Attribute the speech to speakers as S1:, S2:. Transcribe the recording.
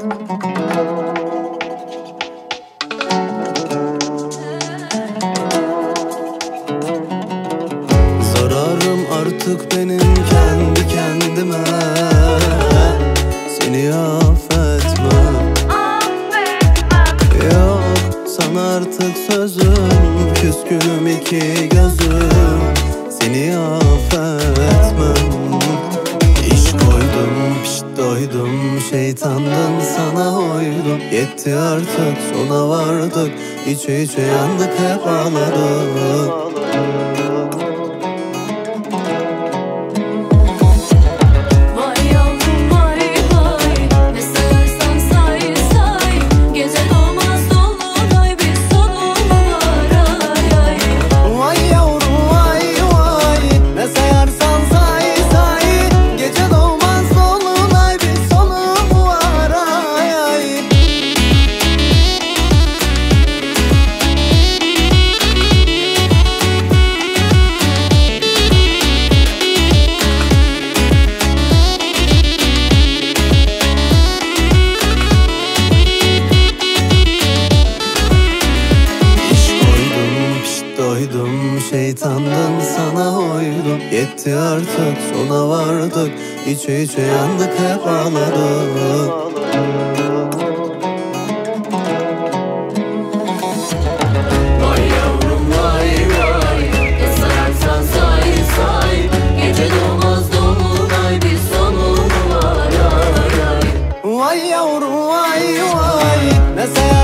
S1: Zararım artık benim kendi kendime, seni affetmem. Yok sana artık sözüm, küskünüm iki gözüm, seni affetmem. İş koydum, piş doydum, şeytandın sana uydum. Yetti artık, sona vardık, içe içe yandık, hep ağladık. Doydum, şeytandın sana uydum. Yetti artık, sona vardık, içe içe yandık, hep ağladık.
S2: Vay yavrum vay vay, ne sararsan say say, gece doğmaz dolunay bir sonu var ay ay.
S1: Vay yavrum vay vay, ne